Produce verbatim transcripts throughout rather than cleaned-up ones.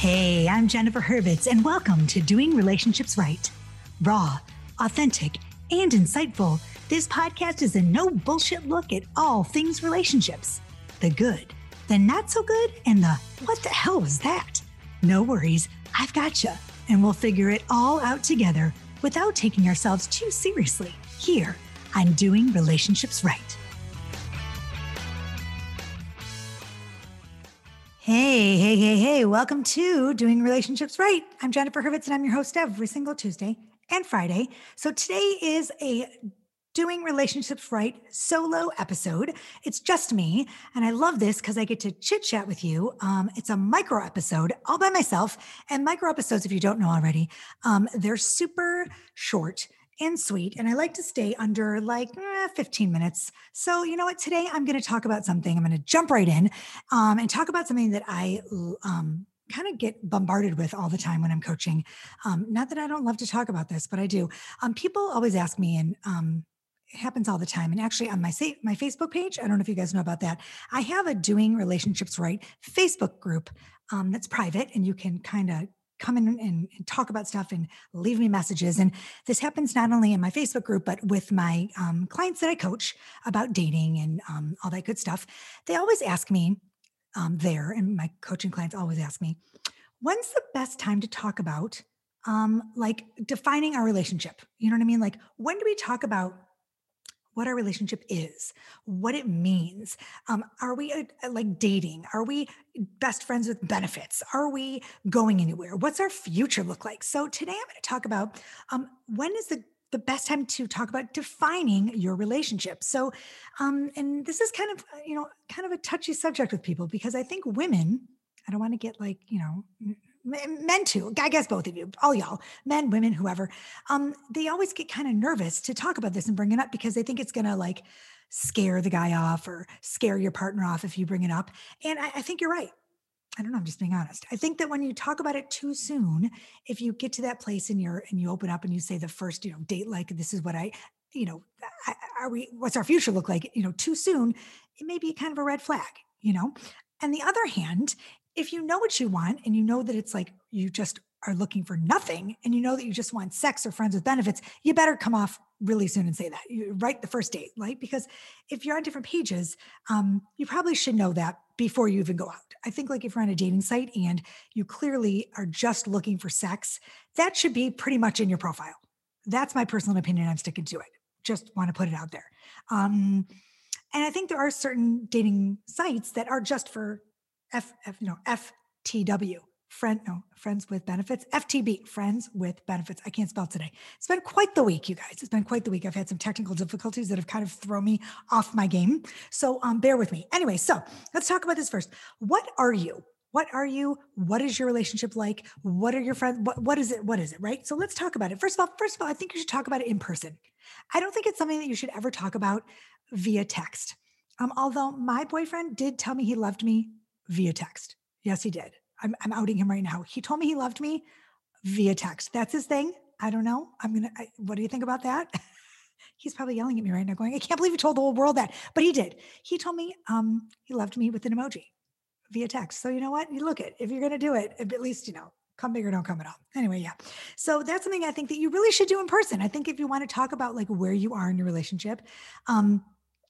Hey, I'm Jennifer Hurwitz, and welcome to Doing Relationships Right. Raw, authentic, and insightful, this podcast is a no bullshit look at all things relationships. The good, the not so good, and the what the hell was that? No worries, I've got you, and we'll figure it all out together without taking ourselves too seriously here on Doing Relationships Right. Hey, hey, hey, hey, welcome to Doing Relationships Right. I'm Jennifer Hurwitz, and I'm your host every single Tuesday and Friday. So today is a Doing Relationships Right solo episode. It's just me, and I love this because I get to chit chat with you. Um, it's a micro episode all by myself, and micro episodes, if you don't know already, um, they're super short and sweet, and I like to stay under like eh, fifteen minutes. So you know what? Today I'm going to talk about something. I'm going to jump right in um, and talk about something that I um, kind of get bombarded with all the time when I'm coaching. Um, not that I don't love to talk about this, but I do. Um, people always ask me, and um, it happens all the time. And actually on my sa- my Facebook page, I don't know if you guys know about that. I have a Doing Relationships Right Facebook group um, that's private, and you can kind of come in and, and talk about stuff and leave me messages. And this happens not only in my Facebook group, but with my um, clients that I coach about dating and um, all that good stuff. They always ask me um, there, and my coaching clients always ask me, when's the best time to talk about um, like defining our relationship? You know what I mean? Like, when do we talk about what our relationship is, what it means? Um, are we uh, like dating? Are we best friends with benefits? Are we going anywhere? What's our future look like? So today I'm going to talk about um, when is the the best time to talk about defining your relationship. So, um, and this is kind of, uh, you know, kind of a touchy subject with people because I think women, I don't want to get like, you know, men too, I guess both of you, all y'all, men, women, whoever, um, they always get kind of nervous to talk about this and bring it up because they think it's going to like scare the guy off or scare your partner off if you bring it up. And I, I think you're right. I don't know. I'm just being honest. I think that when you talk about it too soon, if you get to that place and you're, and you open up and you say the first, you know, date, like, this is what I, you know, I- are we, what's our future look like, you know, too soon, it may be kind of a red flag, you know? And the other hand, if you know what you want and you know that it's like you just are looking for nothing and you know that you just want sex or friends with benefits, you better come off really soon and say that. You write the first date, right? Because if you're on different pages, um, you probably should know that before you even go out. I think like if you're on a dating site and you clearly are just looking for sex, that should be pretty much in your profile. That's my personal opinion. I'm sticking to it. Just want to put it out there. Um, and I think there are certain dating sites that are just for F, F you know, F T W, friend, no, friends with benefits, F T B, friends with benefits. I can't spell today. It's been quite the week, you guys. It's been quite the week. I've had some technical difficulties that have kind of thrown me off my game. So um, bear with me. Anyway, so let's talk about this first. What are you? What are you? What is your relationship like? What are your friends? What, what is it? What is it? Right? So let's talk about it. First of all, first of all, I think you should talk about it in person. I don't think it's something that you should ever talk about via text. Um, although my boyfriend did tell me he loved me via text. Yes, he did. I'm, I'm outing him right now. He told me he loved me via text. That's his thing. I don't know. I'm going to, what do you think about that? He's probably yelling at me right now going, I can't believe you told the whole world that, but he did. He told me um, he loved me with an emoji via text. So you know what? You look at, if you're going to do it, at least, you know, come big or don't come at all. Anyway, yeah. So that's something I think that you really should do in person. I think if you want to talk about like where you are in your relationship, um,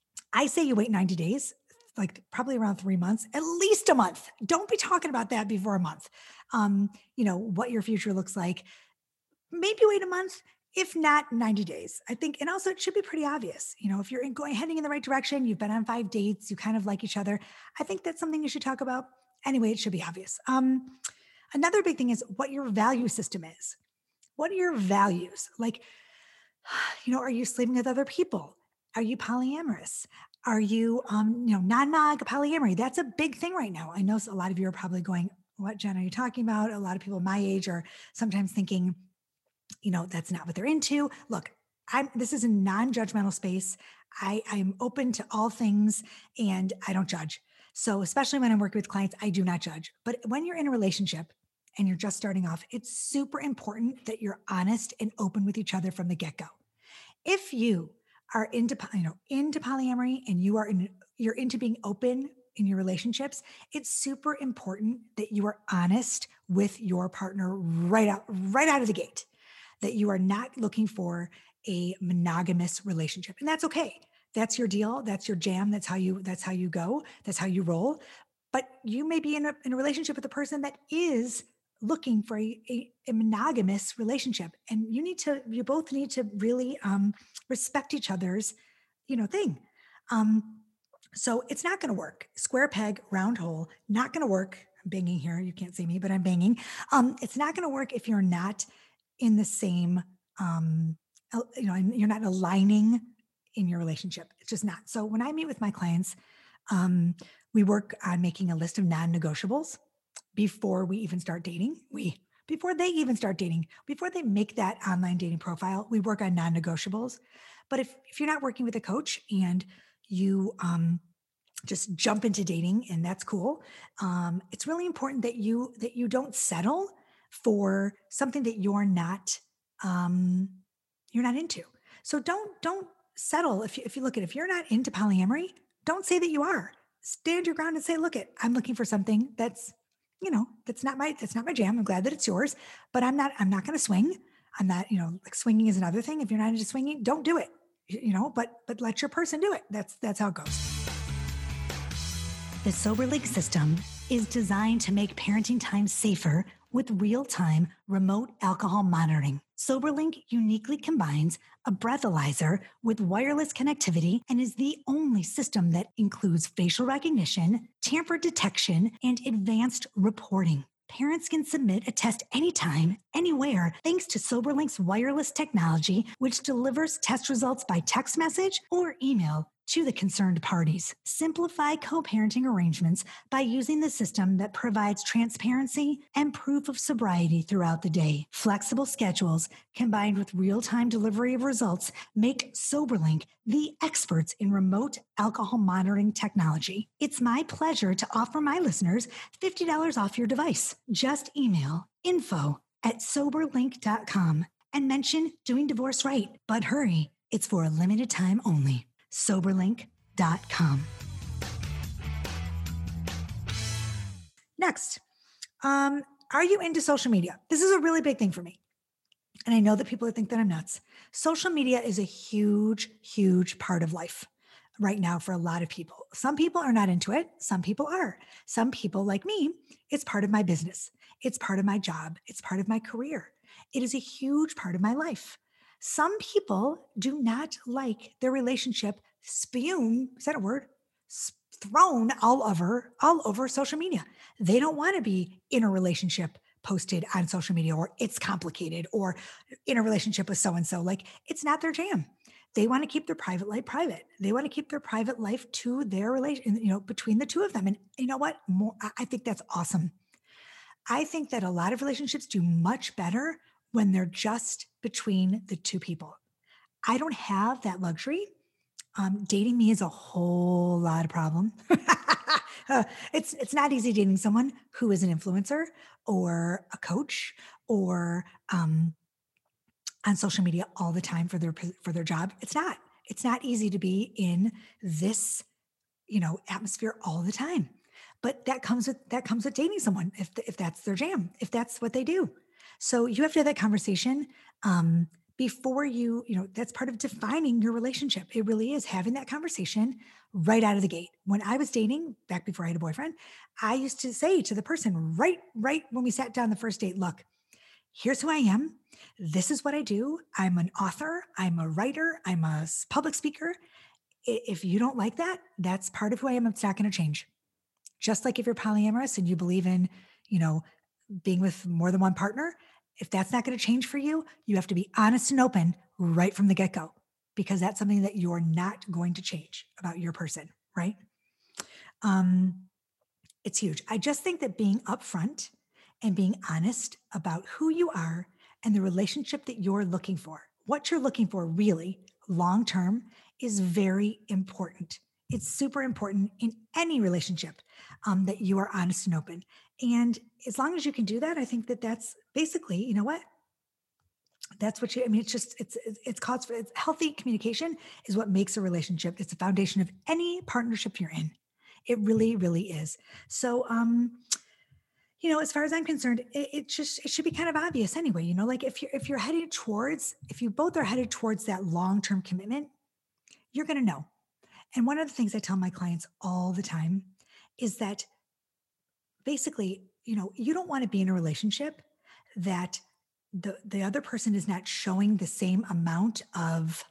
I say you wait ninety days, like probably around three months, at least a month. Don't be talking about that before a month. Um, you know, what your future looks like. Maybe wait a month, if not ninety days. I think, and also it should be pretty obvious. You know, if you're in, going heading in the right direction, you've been on five dates, you kind of like each other. I think that's something you should talk about. Anyway, it should be obvious. Um, another big thing is what your value system is. What are your values? Like, you know, are you sleeping with other people? Are you polyamorous? Are you, um, you know, non-mog polyamory? That's a big thing right now. I know a lot of you are probably going, what, Jen, are you talking about? A lot of people my age are sometimes thinking, you know, that's not what they're into. Look, I'm, this is a non-judgmental space. I, I'm open to all things and I don't judge. So especially when I'm working with clients, I do not judge. But when you're in a relationship and you're just starting off, it's super important that you're honest and open with each other from the get-go. If you are into, you know, into polyamory and you are in, you're into being open in your relationships, it's super important that you are honest with your partner right out, right out of the gate, that you are not looking for a monogamous relationship. And that's okay. That's your deal. That's your jam. That's how you, that's how you go. That's how you roll. But you may be in a, in a relationship with a person that is looking for a, a, a monogamous relationship. And you need to, you both need to really um, respect each other's, you know, thing. Um, so it's not going to work. Square peg, round hole, not going to work. I'm banging here. You can't see me, but I'm banging. Um, it's not going to work if you're not in the same, um, el- you know, and you're not aligning in your relationship. It's just not. So when I meet with my clients, um, we work on making a list of non-negotiables before we even start dating. We before they even start dating, before they make that online dating profile, we work on non-negotiables. But if if you're not working with a coach and you um, just jump into dating, and that's cool, um, it's really important that you that you don't settle for something that you're not um, you're not into. So don't don't settle if you, if you look at if you're not into polyamory, don't say that you are. Stand your ground and say, look, it I'm looking for something that's you know that's not my that's not my jam. I'm glad that it's yours, but I'm not I'm not going to swing. I'm not you know like swinging is another thing. If you're not into swinging, don't do it. You you know, but but let your person do it. That's that's how it goes. The SoberLink system is designed to make parenting time safer with real-time remote alcohol monitoring. SoberLink uniquely combines a breathalyzer with wireless connectivity and is the only system that includes facial recognition, tamper detection, and advanced reporting. Parents can submit a test anytime, anywhere, thanks to SoberLink's wireless technology, which delivers test results by text message or email to the concerned parties. Simplify co-parenting arrangements by using the system that provides transparency and proof of sobriety throughout the day. Flexible schedules combined with real-time delivery of results make SoberLink the experts in remote alcohol monitoring technology. It's my pleasure to offer my listeners fifty dollars off your device. Just email info at soberlink dot com and mention Doing Divorce Right. But hurry, it's for a limited time only. soberlink dot com. Next, um, are you into social media? This is a really big thing for me. And I know that people think that I'm nuts. Social media is a huge, huge part of life right now for a lot of people. Some people are not into it. Some people are. Some people, like me, it's part of my business. It's part of my job. It's part of my career. It is a huge part of my life. Some people do not like their relationship spewed, is that a word? S- Thrown all over, all over social media. They don't want to be in a relationship posted on social media, or it's complicated, or in a relationship with so-and-so. Like, it's not their jam. They want to keep their private life private. They want to keep their private life to their relation, you know, between the two of them. And you know what? More, I I think that's awesome. I think that a lot of relationships do much better when they're just between the two people. I don't have that luxury. Um, dating me is a whole lot of problem. Uh, it's it's not easy dating someone who is an influencer or a coach or um, on social media all the time for their for their job. It's not. It's not easy to be in this you know atmosphere all the time. But that comes with that comes with dating someone if if that's their jam, if that's what they do. So you have to have that conversation um, before you you know that's part of defining your relationship. It really is having that conversation right out of the gate. When I was dating back before I had a boyfriend, I used to say to the person right right when we sat down the first date, look, here's who I am. This is what I do. I'm an author. I'm a writer. I'm a s- public speaker. I- If you don't like that, that's part of who I am. It's not going to change. Just like if you're polyamorous and you believe in, you know, being with more than one partner, if that's not going to change for you, you have to be honest and open right from the get-go, because that's something that you're not going to change about your person, right? Um, it's huge. I just think that being upfront and being honest about who you are and the relationship that you're looking for, what you're looking for really long term, is very important. It's super important in any relationship um, that you are honest and open. And as long as you can do that, I think that that's basically, you know what? That's what you, I mean, it's just, it's, it's, it's called for, it's healthy communication is what makes a relationship. It's the foundation of any partnership you're in. It really, really is. So, um, you know, as far as I'm concerned, it, it just, it should be kind of obvious anyway, you know, like if you're, if you're headed towards, if you both are headed towards that long-term commitment, you're going to know. And one of the things I tell my clients all the time is that basically, you know, you don't want to be in a relationship that the the other person is not showing the same amount of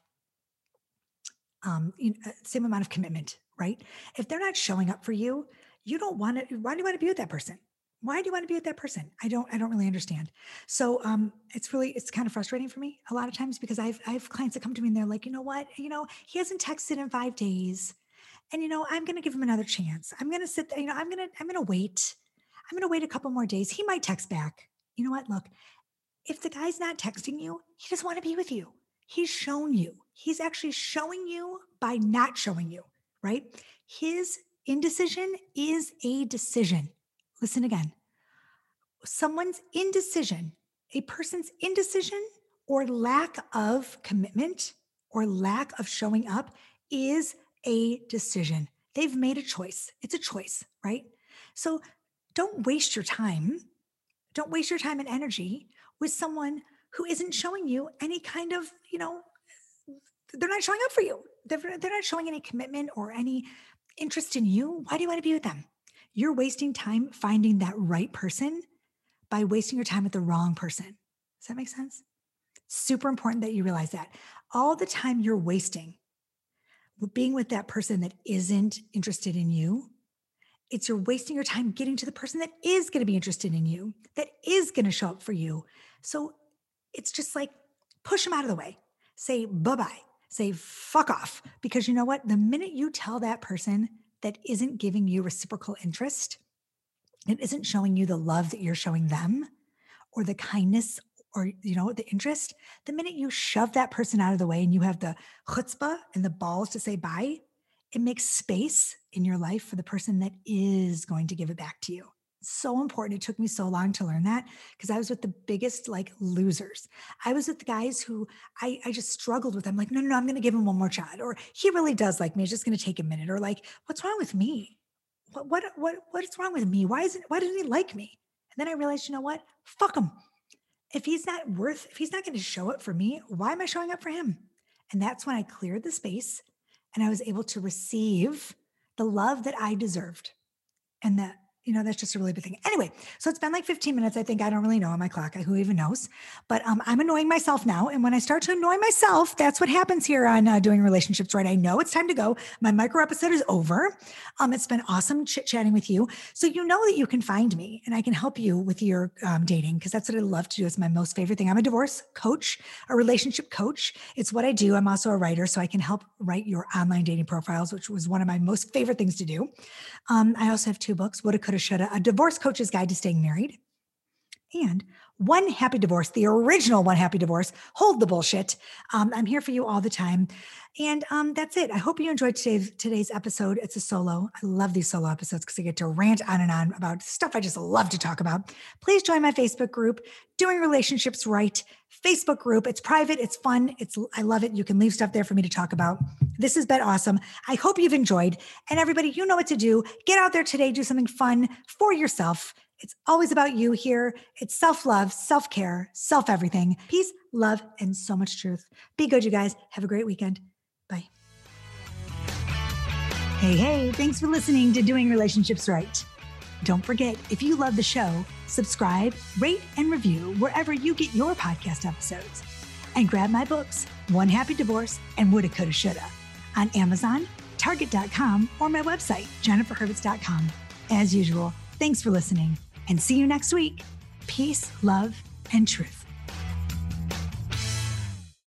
um you know, uh, same amount of commitment, right? If they're not showing up for you, you don't want to. Why do you want to be with that person? Why do you want to be with that person? I don't. I don't really understand. So um, it's really it's kind of frustrating for me a lot of times because I've I have clients that come to me and they're like, you know what, you know, he hasn't texted in five days, and you know, I'm going to give him another chance. I'm going to sit there. You know, I'm going to I'm going to wait. I'm going to wait a couple more days. He might text back. You know what? Look, if the guy's not texting you, he doesn't want to be with you. He's shown you. He's actually showing you by not showing you, right? His indecision is a decision. Listen again. Someone's indecision, a person's indecision or lack of commitment or lack of showing up is a decision. They've made a choice. It's a choice, right? So don't waste your time. Don't waste your time and energy with someone who isn't showing you any kind of, you know, they're not showing up for you. They're, they're not showing any commitment or any interest in you. Why do you want to be with them? You're wasting time finding that right person by wasting your time with the wrong person. Does that make sense? Super important that you realize that. All the time you're wasting being with that person that isn't interested in you, it's you're wasting your time getting to the person that is going to be interested in you, that is going to show up for you. So it's just like push them out of the way. Say bye-bye. Say fuck off. Because you know what? The minute you tell that person that isn't giving you reciprocal interest, it isn't showing you the love that you're showing them or the kindness or, you know, the interest, the minute you shove that person out of the way and you have the chutzpah and the balls to say bye, it makes space in your life for the person that is going to give it back to you. So important. It took me so long to learn that because I was with the biggest like losers. I was with the guys who I, I just struggled with. I'm like, no, no, no, I'm going to give him one more shot. Or he really does like me. It's just going to take a minute. Or like, what's wrong with me? What, what, what, what is wrong with me? Why is it, why doesn't he like me? And then I realized, you know what? Fuck him. If he's not worth, if he's not going to show up for me, why am I showing up for him? And that's when I cleared the space and I was able to receive the love that I deserved. And that, you know, that's just a really big thing. Anyway, so it's been like fifteen minutes. I think I don't really know on my clock. Who even knows? But um, I'm annoying myself now. And when I start to annoy myself, that's what happens here on uh, Doing Relationships Right. I know it's time to go. My micro episode is over. Um, it's been awesome chit-chatting with you. So you know that you can find me and I can help you with your um, dating because that's what I love to do. It's my most favorite thing. I'm a divorce coach, a relationship coach. It's what I do. I'm also a writer, so I can help write your online dating profiles, which was one of my most favorite things to do. Um, I also have two books, Woulda, Coulda, Shoulda, A Divorce Coach's Guide to Staying Married, and One Happy Divorce, the original One Happy Divorce. Hold the bullshit. Um, I'm here for you all the time. And um, that's it. I hope you enjoyed today's, today's episode. It's a solo. I love these solo episodes because I get to rant on and on about stuff I just love to talk about. Please join my Facebook group, Doing Relationships Right Facebook group. It's private. It's fun. It's I love it. You can leave stuff there for me to talk about. This has been awesome. I hope you've enjoyed. And everybody, you know what to do. Get out there today. Do something fun for yourself. It's always about you here. It's self-love, self-care, self-everything. Peace, love, and so much truth. Be good, you guys. Have a great weekend. Bye. Hey, hey, thanks for listening to Doing Relationships Right. Don't forget, if you love the show, subscribe, rate, and review wherever you get your podcast episodes. And grab my books, One Happy Divorce and Woulda, Coulda, Shoulda, on Amazon, Target dot com, or my website, Jennifer Hurwitz dot com. As usual, thanks for listening. And see you next week. Peace, love, and truth.